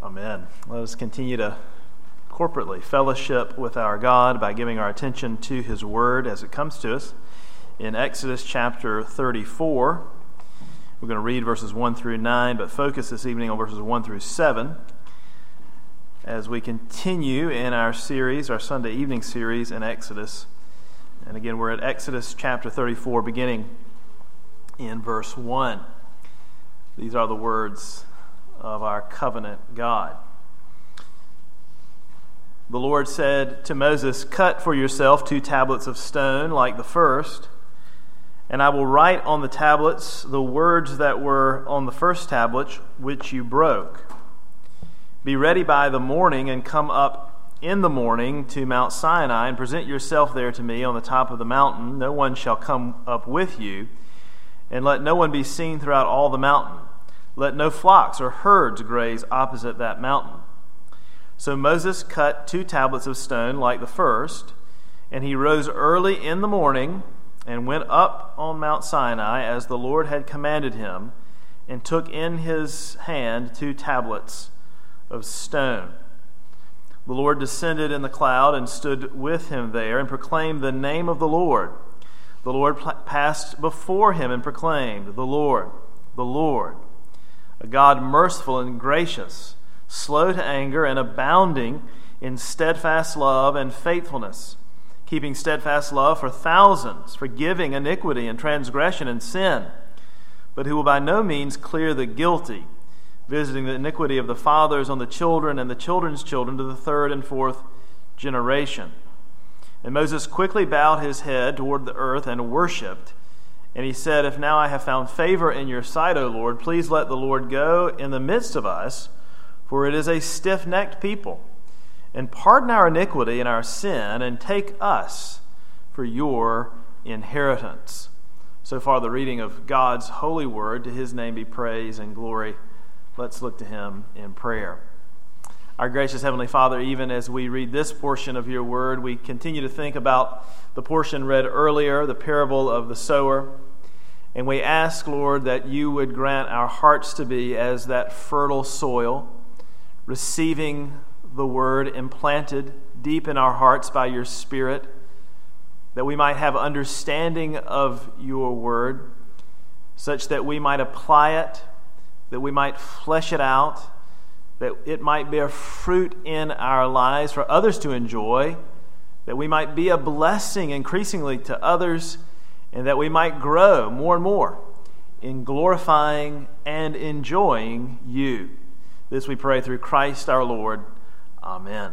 Amen. Let us continue to corporately fellowship with our God by giving our attention to His Word as it comes to us. In Exodus chapter 34, we're going to read verses 1 through 9, but focus this evening on verses 1 through 7 as we continue in our series, our Sunday evening series in Exodus. And again, we're at Exodus chapter 34, beginning in verse 1. These are the words of our covenant God. The Lord said to Moses, "Cut for yourself 2 tablets of stone like the first, and I will write on the tablets the words that were on the first tablet which you broke. Be ready by the morning and come up in the morning to Mount Sinai and present yourself there to me on the top of the mountain. No one shall come up with you, and let no one be seen throughout all the mountain. Let no flocks or herds graze opposite that mountain." So Moses cut 2 tablets of stone like the first, and he rose early in the morning and went up on Mount Sinai as the Lord had commanded him, and took in his hand 2 tablets of stone. The Lord descended in the cloud and stood with him there and proclaimed the name of the Lord. The Lord passed before him and proclaimed, the Lord, a God merciful and gracious, slow to anger and abounding in steadfast love and faithfulness, keeping steadfast love for thousands, forgiving iniquity and transgression and sin, but who will by no means clear the guilty, visiting the iniquity of the fathers on the children and the children's children to the 3rd and 4th generation. And Moses quickly bowed his head toward the earth and worshipped. And he said, "If now I have found favor in your sight, O Lord, please let the Lord go in the midst of us, for it is a stiff-necked people. And pardon our iniquity and our sin, and take us for your inheritance." So far, the reading of God's holy word. To his name be praise and glory. Let's look to him in prayer. Our gracious Heavenly Father, even as we read this portion of your word, we continue to think about the portion read earlier, the parable of the sower. And we ask, Lord, that you would grant our hearts to be as that fertile soil, receiving the word implanted deep in our hearts by your Spirit, that we might have understanding of your word, such that we might apply it, that we might flesh it out, that it might bear fruit in our lives for others to enjoy, that we might be a blessing increasingly to others, and that we might grow more and more in glorifying and enjoying you. This we pray through Christ our Lord. Amen.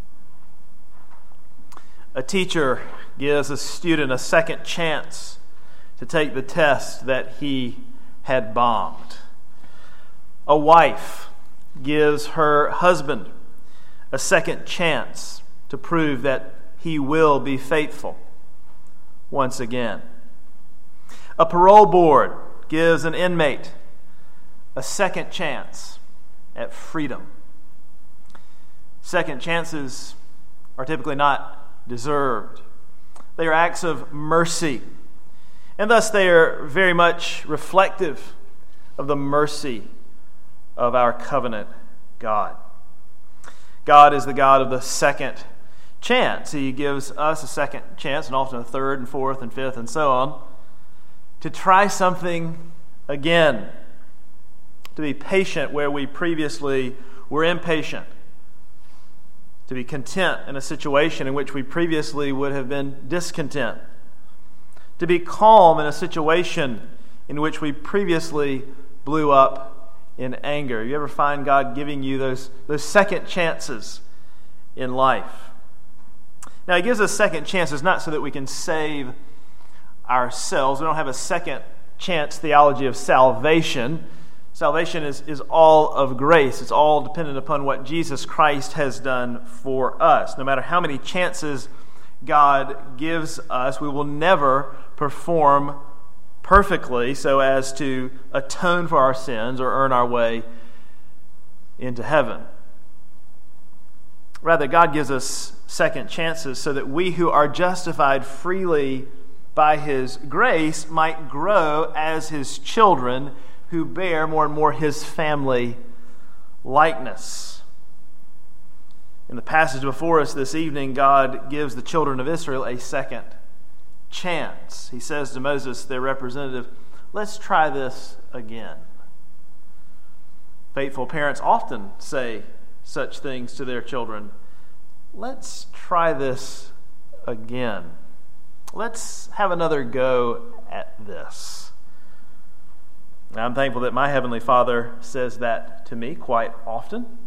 A teacher gives a student a second chance to take the test that he had bombed. A wife gives her husband a second chance to prove that he will be faithful once again. A parole board gives an inmate a second chance at freedom. Second chances are typically not deserved. They are acts of mercy, and thus they are very much reflective of the mercy of our covenant God. God is the God of the second chance. He gives us a second chance, and often a 3rd and 4th and 5th and so on, to try something again, to be patient where we previously were impatient, to be content in a situation in which we previously would have been discontent, to be calm in a situation in which we previously blew up in anger. You ever find God giving you those second chances in life? Now, He gives us second chances not so that we can save ourselves. We don't have a second chance theology of salvation. Salvation is all of grace. It's all dependent upon what Jesus Christ has done for us. No matter how many chances God gives us, we will never perform perfectly so as to atone for our sins or earn our way into heaven. Rather, God gives us second chances so that we who are justified freely by His grace might grow as His children who bear more and more His family likeness. In the passage before us this evening, God gives the children of Israel a second chance. He says to Moses, their representative, let's try this again. Faithful parents often say such things to their children. Let's try this again. Let's have another go at this. Now, I'm thankful that my Heavenly Father says that to me quite often.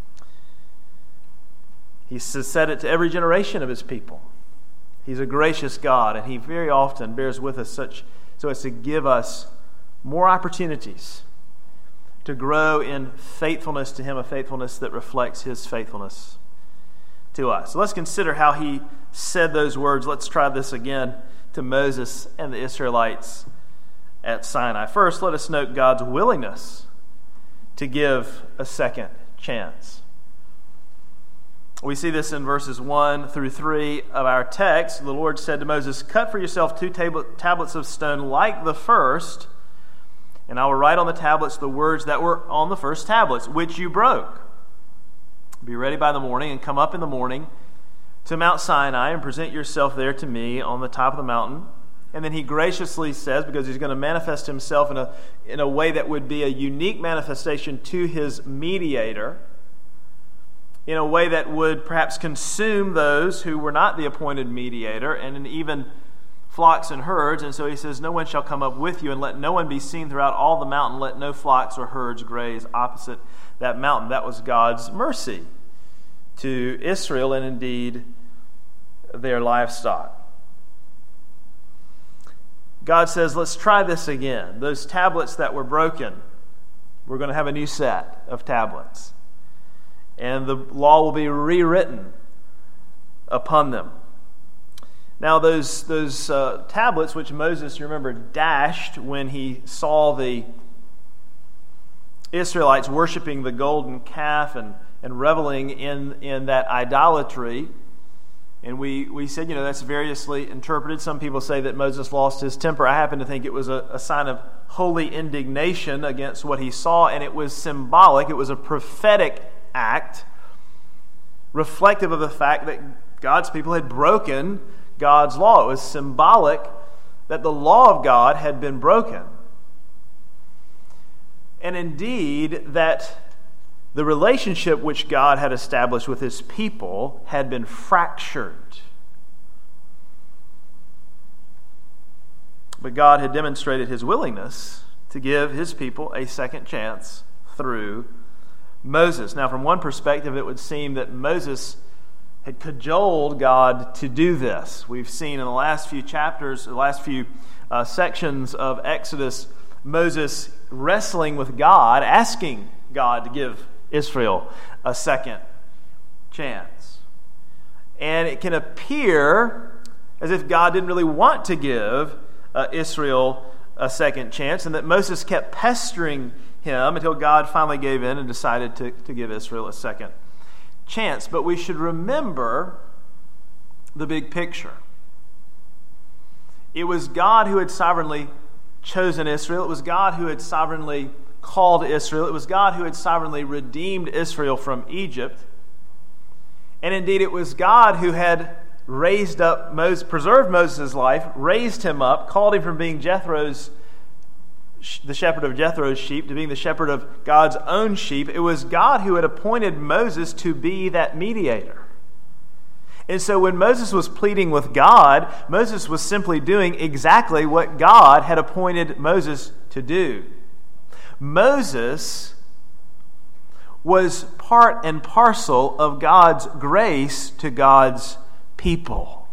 He has said it to every generation of His people. He's a gracious God, and He very often bears with us so as to give us more opportunities to grow in faithfulness to Him, a faithfulness that reflects His faithfulness to us. So let's consider how He said those words. Let's try this again to Moses and the Israelites at Sinai. First, let us note God's willingness to give a second chance. We see this in verses 1 through 3 of our text. The Lord said to Moses, cut for yourself 2 tablets of stone like the first, and I will write on the tablets the words that were on the first tablets, which you broke. Be ready by the morning and come up in the morning to Mount Sinai and present yourself there to me on the top of the mountain. And then He graciously says, because He's going to manifest Himself in a way that would be a unique manifestation to His mediator, in a way that would perhaps consume those who were not the appointed mediator, and even flocks and herds. And so He says, no one shall come up with you, and let no one be seen throughout all the mountain. Let no flocks or herds graze opposite that mountain. That was God's mercy to Israel, and indeed their livestock. God says, let's try this again. Those tablets that were broken, we're going to have a new set of tablets, and the law will be rewritten upon them. Now, those tablets, which Moses, you remember, dashed when he saw the Israelites worshiping the golden calf and reveling in that idolatry. And we said, that's variously interpreted. Some people say that Moses lost his temper. I happen to think it was a sign of holy indignation against what he saw, and it was symbolic. It was a prophetic act reflective of the fact that God's people had broken God's law. It was symbolic that the law of God had been broken. And indeed, that the relationship which God had established with His people had been fractured. But God had demonstrated His willingness to give His people a second chance through Moses. Now, from one perspective, it would seem that Moses had cajoled God to do this. We've seen in the last few chapters, the last few sections of Exodus, Moses wrestling with God, asking God to give Israel a second chance. And it can appear as if God didn't really want to give Israel a second chance, and that Moses kept pestering him until God finally gave in and decided to give Israel a second chance. But we should remember the big picture. It was God who had sovereignly chosen Israel. It was God who had sovereignly called Israel. It was God who had sovereignly redeemed Israel from Egypt. And indeed, it was God who had raised up Moses, preserved Moses' life, raised him up, called him from being the shepherd of Jethro's sheep to being the shepherd of God's own sheep. It was God who had appointed Moses to be that mediator. And so when Moses was pleading with God, Moses was simply doing exactly what God had appointed Moses to do. Moses was part and parcel of God's grace to God's people.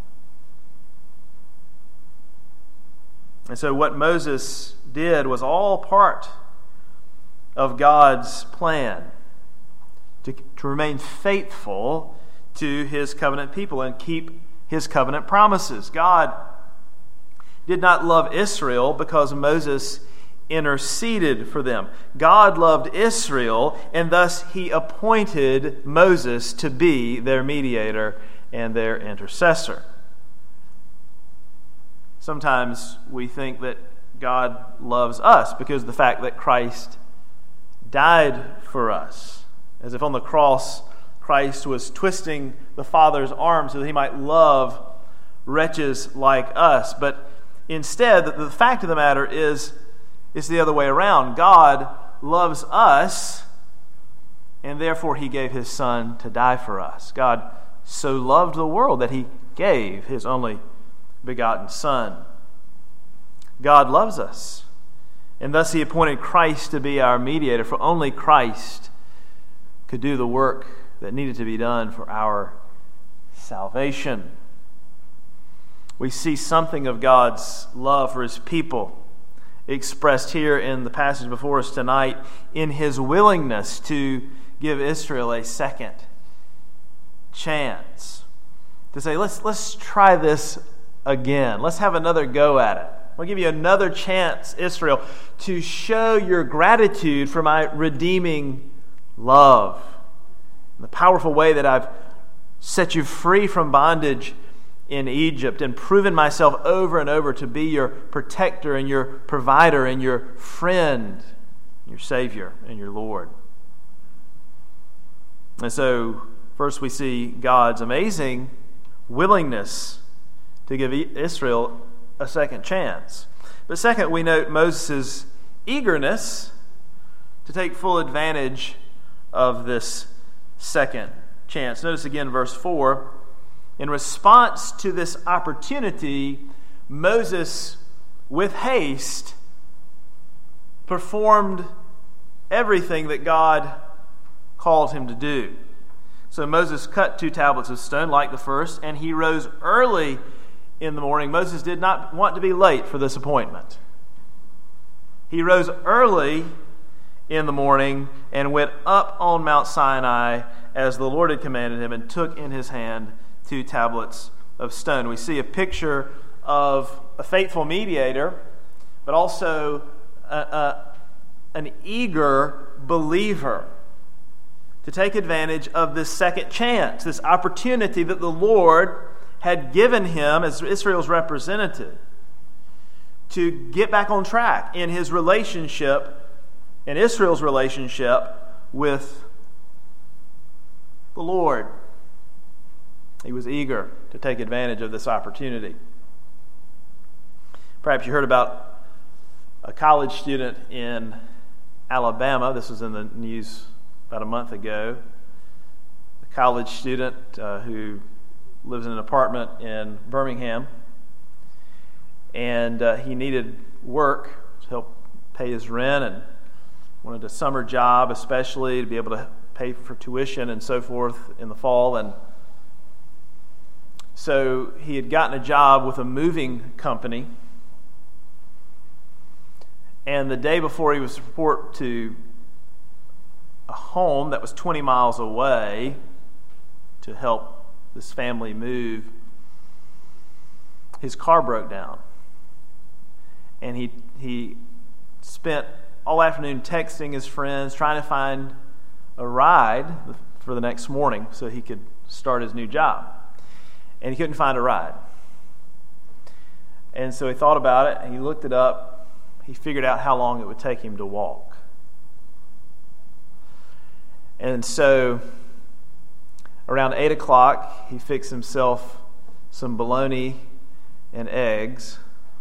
And so what Moses did was all part of God's plan to remain faithful to His covenant people and keep His covenant promises. God did not love Israel because Moses interceded for them. God loved Israel, and thus He appointed Moses to be their mediator and their intercessor. Sometimes we think that God loves us because of the fact that Christ died for us. As if on the cross Christ was twisting the Father's arm so that he might love wretches like us. But instead, the fact of the matter is the other way around. God loves us, and therefore he gave his Son to die for us. God so loved the world that he gave his only begotten Son. God loves us, and thus he appointed Christ to be our mediator, for only Christ could do the work that needed to be done for our salvation. We see something of God's love for his people expressed here in the passage before us tonight in his willingness to give Israel a second chance. To say, let's try this again. Let's have another go at it. I'll give you another chance, Israel, to show your gratitude for my redeeming love. The powerful way that I've set you free from bondage in Egypt and proven myself over and over to be your protector and your provider and your friend, your Savior and your Lord. And so, first we see God's amazing willingness to give Israel a second chance. But second, we note Moses' eagerness to take full advantage of this second chance. Notice again verse 4. In response to this opportunity, Moses, with haste, performed everything that God called him to do. So Moses cut 2 tablets of stone like the first, and he rose early in the morning. Moses did not want to be late for this appointment. He rose early in the morning and went up on Mount Sinai as the Lord had commanded him, and took in his hand 2 tablets of stone. We see a picture of a faithful mediator, but also an eager believer to take advantage of this second chance, this opportunity that the Lord had given him as Israel's representative to get back on track in his relationship, in Israel's relationship with the Lord. He was eager to take advantage of this opportunity. Perhaps you heard about a college student in Alabama. This was in the news about a month ago. A college student who lives in an apartment in Birmingham, and he needed work to help pay his rent and wanted a summer job especially to be able to pay for tuition and so forth in the fall. And so he had gotten a job with a moving company, and the day before he was to report to a home that was 20 miles away to help this family move, his car broke down. And he spent all afternoon texting his friends, trying to find a ride for the next morning so he could start his new job. And he couldn't find a ride. And so he thought about it, and he looked it up. He figured out how long it would take him to walk. And so around 8 o'clock, he fixed himself some bologna and eggs,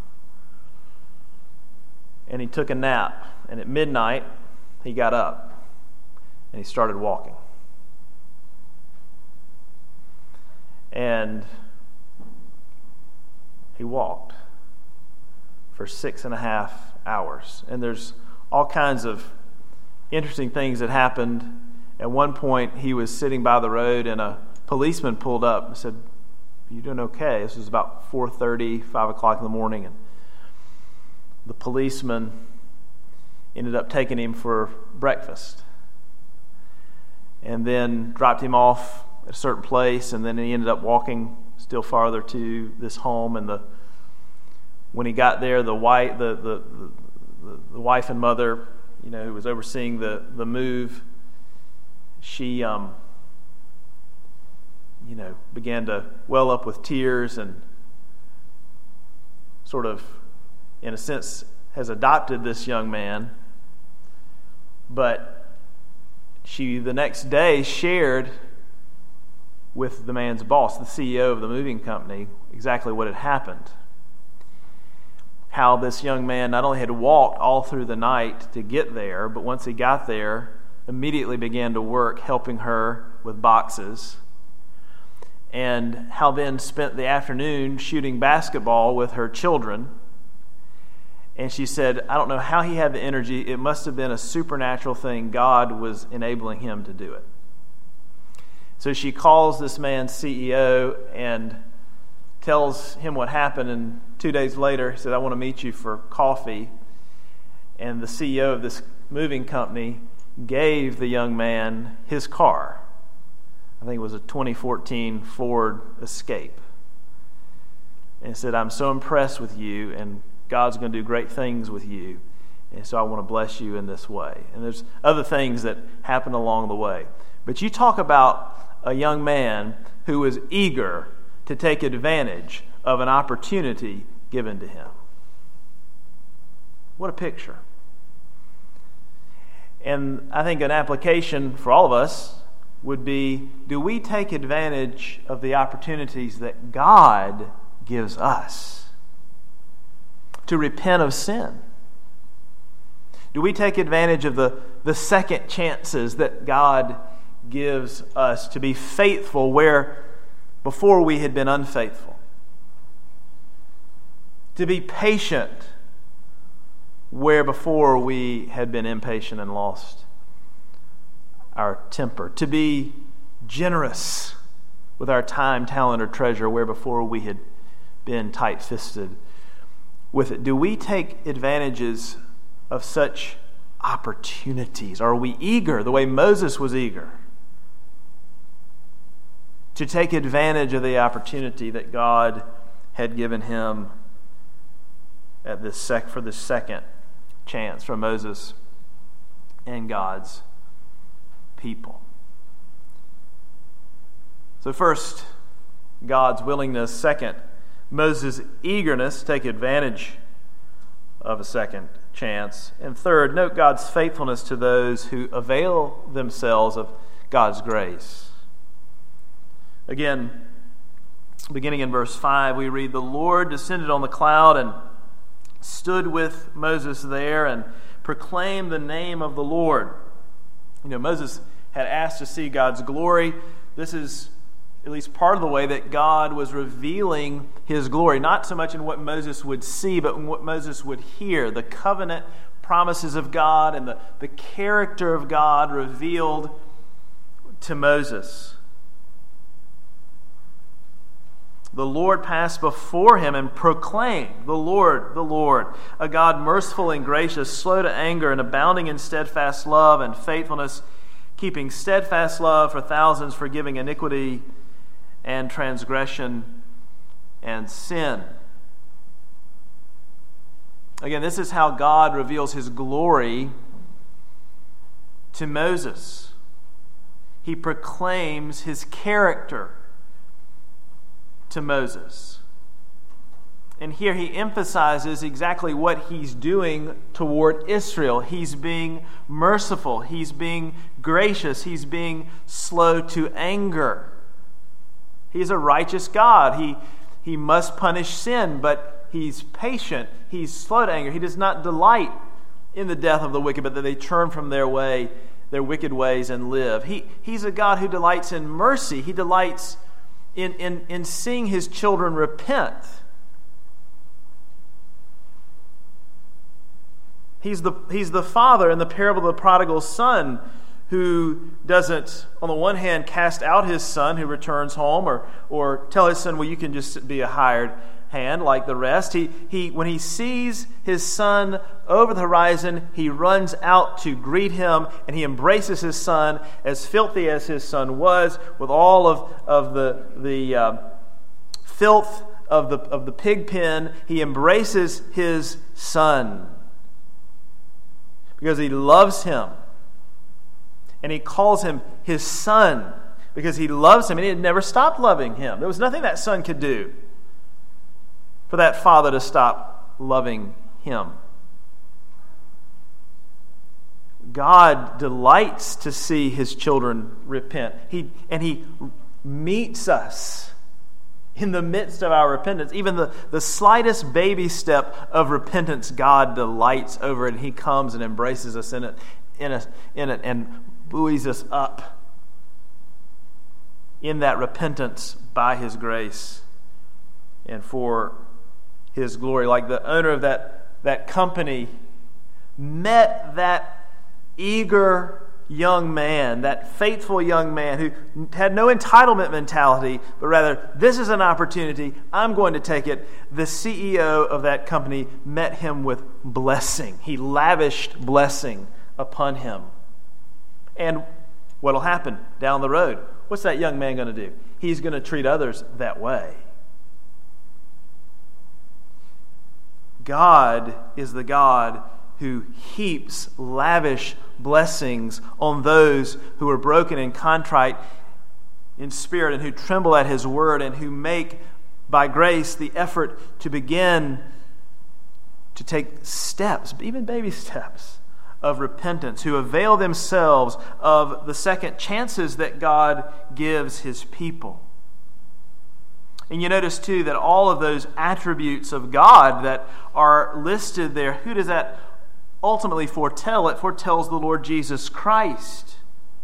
and he took a nap. And at midnight, he got up, and he started walking. And he walked for 6.5 hours. And there's all kinds of interesting things that happened. At one point, he was sitting by the road, and a policeman pulled up and said, "Are you doing okay?" This was about 4:30, 5 o'clock in the morning. And the policeman ended up taking him for breakfast, and then dropped him off at a certain place, and then he ended up walking still farther to this home. And when he got there, the wife and mother, who was overseeing the move, she began to well up with tears, and sort of, in a sense, has adopted this young man. But she, the next day, shared with the man's boss, the CEO of the moving company, exactly what had happened. How this young man not only had walked all through the night to get there, but once he got there, immediately began to work helping her with boxes, and how then spent the afternoon shooting basketball with her children. And she said, I don't know how he had the energy. It must have been a supernatural thing. God was enabling him to do it. So she calls this man's CEO and tells him what happened, and 2 days later he said, I want to meet you for coffee. And the CEO of this moving company gave the young man his car. I think it was a 2014 Ford Escape. And said, I'm so impressed with you, and God's going to do great things with you. And so I want to bless you in this way. And there's other things that happen along the way. But you talk about a young man who was eager to take advantage of an opportunity given to him. What a picture. And I think an application for all of us would be, do we take advantage of the opportunities that God gives us to repent of sin? Do we take advantage of the second chances that God gives us to be faithful where before we had been unfaithful? To be patient where before we had been impatient and lost our temper. To be generous with our time, talent, or treasure where before we had been tight-fisted with it. Do we take advantages of such opportunities? Are we eager the way Moses was eager to take advantage of the opportunity that God had given him at this for this second chance from Moses and God's people? So first, God's willingness. Second, Moses' eagerness to take advantage of a second chance. And third, note God's faithfulness to those who avail themselves of God's grace. Again, beginning in verse 5, we read, the Lord descended on the cloud and stood with Moses there and proclaimed the name of the Lord. You know, Moses had asked to see God's glory. This is at least part of the way that God was revealing his glory, not so much in what Moses would see, but in what Moses would hear. The covenant promises of God and the character of God revealed to Moses. The Lord passed before him and proclaimed, the Lord, a God merciful and gracious, slow to anger and abounding in steadfast love and faithfulness, keeping steadfast love for thousands, forgiving iniquity and transgression and sin. Again, this is how God reveals his glory to Moses. He proclaims his character to Moses. And here he emphasizes exactly what he's doing toward Israel. He's being merciful. He's being gracious. He's being slow to anger. He's a righteous God. He must punish sin, but he's patient. He's slow to anger. He does not delight in the death of the wicked, but that they turn from their wicked ways and live. He's a God who delights in mercy. He delights in seeing his children repent. He's the father in the parable of the prodigal son who doesn't, on the one hand, cast out his son who returns home or tell his son, well, you can just be a hired hand like the rest. He when he sees his son over the horizon, he runs out to greet him, and he embraces his son, as filthy as his son was, with all of the filth of the pig pen. He embraces his son because he loves him, and he calls him his son because he loves him, and he had never stopped loving him. There was nothing that son could do for that father to stop loving him. God delights to see his children repent. He meets us in the midst of our repentance. Even the slightest baby step of repentance, God delights over it, and He comes and embraces us in it and buoys us up in that repentance by His grace and for His glory. Like the owner of that company met that eager young man, that faithful young man who had no entitlement mentality, but rather, this is an opportunity, I'm going to take it. The CEO of that company met him with blessing. He lavished blessing upon him. And what'll happen down the road? What's that young man going to do? He's going to treat others that way. God is the God who heaps lavish blessings on those who are broken and contrite in spirit and who tremble at His word and who make, by grace, the effort to begin to take steps, even baby steps, of repentance, who avail themselves of the second chances that God gives His people. And you notice, too, that all of those attributes of God that are listed there, who does that ultimately foretell? It foretells the Lord Jesus Christ,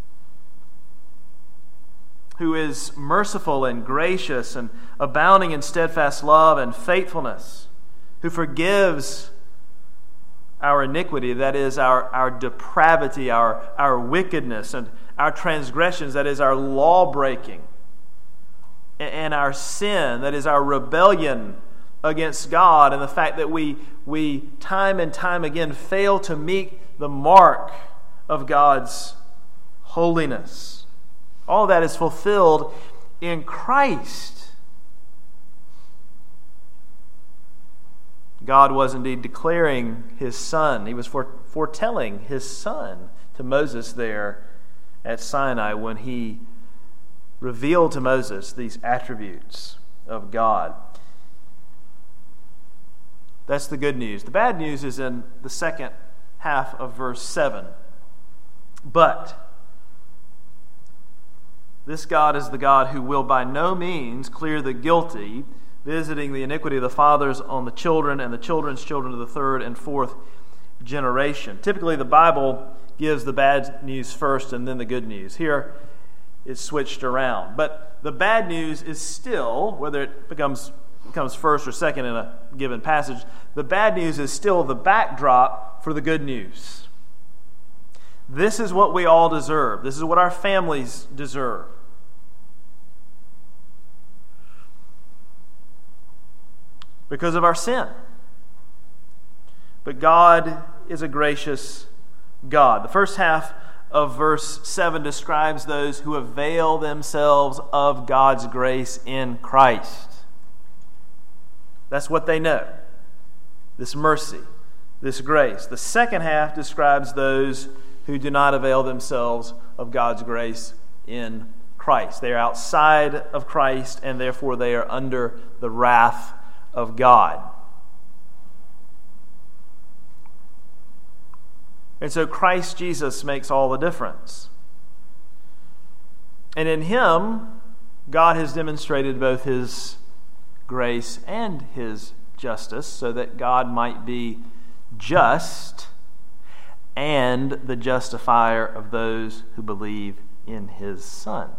who is merciful and gracious and abounding in steadfast love and faithfulness, who forgives our iniquity, that is our depravity, our wickedness, and our transgressions, that is our law-breaking, and our sin, that is our rebellion against God, and the fact that we time and time again fail to meet the mark of God's holiness. All that is fulfilled in Christ. God was indeed declaring His Son. He was foretelling His Son to Moses there at Sinai when He revealed to Moses these attributes of God. That's the good news. The bad news is in the second half of verse 7. But this God is the God who will by no means clear the guilty, visiting the iniquity of the fathers on the children and the children's children to the third and fourth generation. Typically, the Bible gives the bad news first and then the good news. Here, it's switched around. But the bad news is still, whether it becomes first or second in a given passage, the bad news is still the backdrop for the good news. This is what we all deserve. This is what our families deserve. Because of our sin. But God is a gracious God. The first half of verse 7 describes those who avail themselves of God's grace in Christ. That's what they know. This mercy, this grace. The second half describes those who do not avail themselves of God's grace in Christ. They are outside of Christ, and therefore they are under the wrath of God. And so Christ Jesus makes all the difference. And in Him, God has demonstrated both His grace and His justice, so that God might be just and the justifier of those who believe in His Son.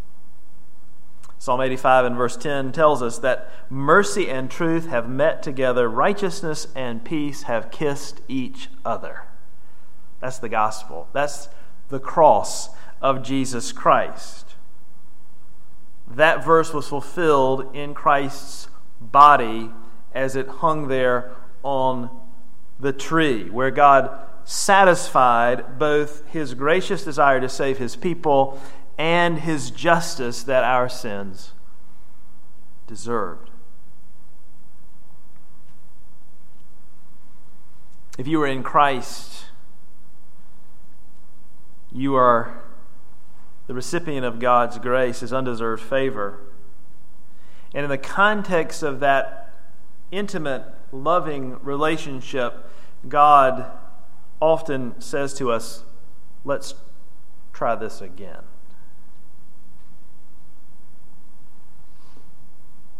Psalm 85 and verse 10 tells us that mercy and truth have met together, righteousness and peace have kissed each other. That's the gospel. That's the cross of Jesus Christ. That verse was fulfilled in Christ's body as it hung there on the tree, where God satisfied both His gracious desire to save His people and His justice that our sins deserved. If you are in Christ, you are the recipient of God's grace, His undeserved favor. And in the context of that intimate, loving relationship, God often says to us, let's try this again.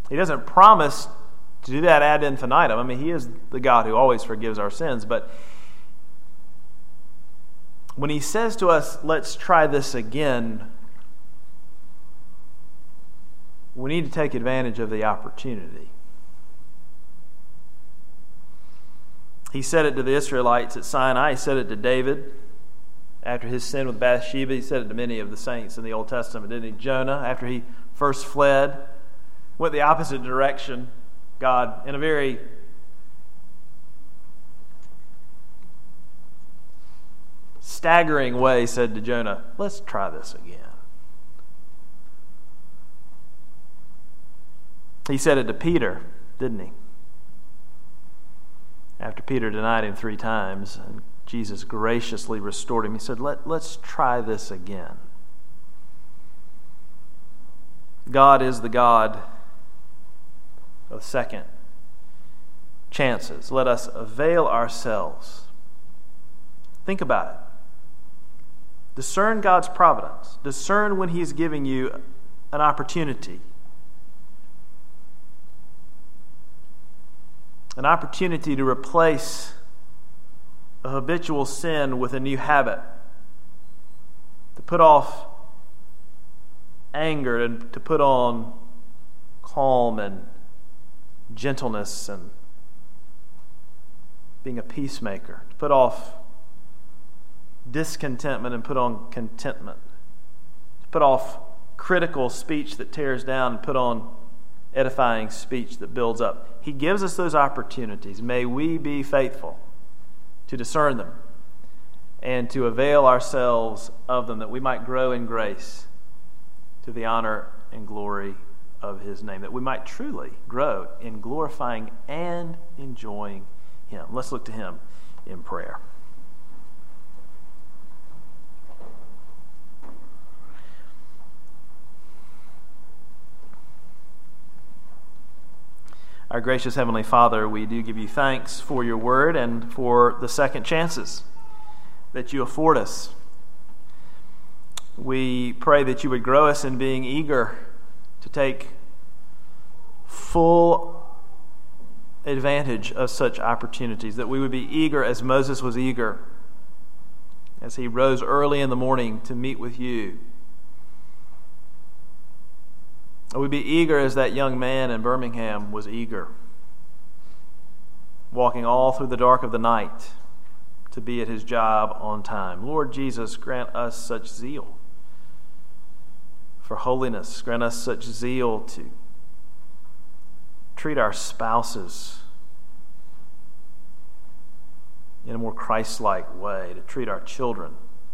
He doesn't promise to do that ad infinitum. I mean, He is the God who always forgives our sins. But when He says to us, let's try this again, we need to take advantage of the opportunity. He said it to the Israelites at Sinai. He said it to David after his sin with Bathsheba. He said it to many of the saints in the Old Testament, didn't he? Jonah, after he first fled, went the opposite direction. God, in a very staggering way, said to Jonah, let's try this again. He said it to Peter, didn't he? After Peter denied Him 3 times, and Jesus graciously restored him, He said, let's try this again. God is the God of second chances. Let us avail ourselves. Think about it. Discern God's providence. Discern when He's giving you an opportunity. An opportunity to replace a habitual sin with a new habit. To put off anger and to put on calm and gentleness and being a peacemaker. To put off discontentment and put on contentment. To put off critical speech that tears down and put on edifying speech that builds up. He gives us those opportunities. May we be faithful to discern them and to avail ourselves of them, that we might grow in grace to the honor and glory of His name, that we might truly grow in glorifying and enjoying Him. Let's look to Him in prayer. Our gracious Heavenly Father, we do give You thanks for Your word and for the second chances that You afford us. We pray that You would grow us in being eager to take full advantage of such opportunities, that we would be eager as Moses was eager as he rose early in the morning to meet with You. We'd be eager as that young man in Birmingham was eager, walking all through the dark of the night to be at his job on time. Lord Jesus, grant us such zeal for holiness. Grant us such zeal to treat our spouses in a more Christ-like way, to treat our children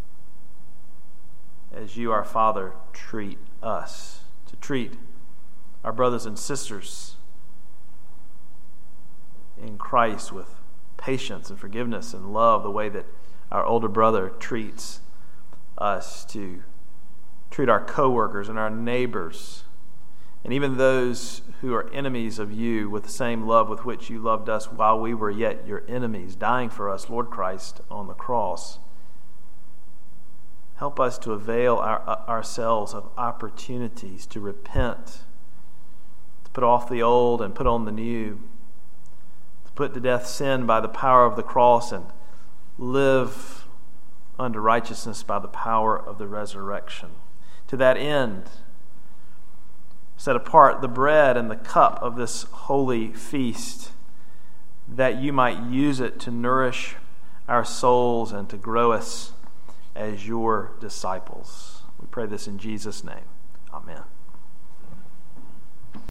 as You, our Father, treat us, to treat our brothers and sisters in Christ with patience and forgiveness and love, the way that our older brother treats us, to treat our coworkers and our neighbors and even those who are enemies of You with the same love with which You loved us while we were yet Your enemies, dying for us, Lord Christ, on the cross. Help us to avail ourselves of opportunities to repent, to put off the old and put on the new, to put to death sin by the power of the cross and live unto righteousness by the power of the resurrection. To that end, set apart the bread and the cup of this holy feast, that You might use it to nourish our souls and to grow us as Your disciples. We pray this in Jesus' name. Amen.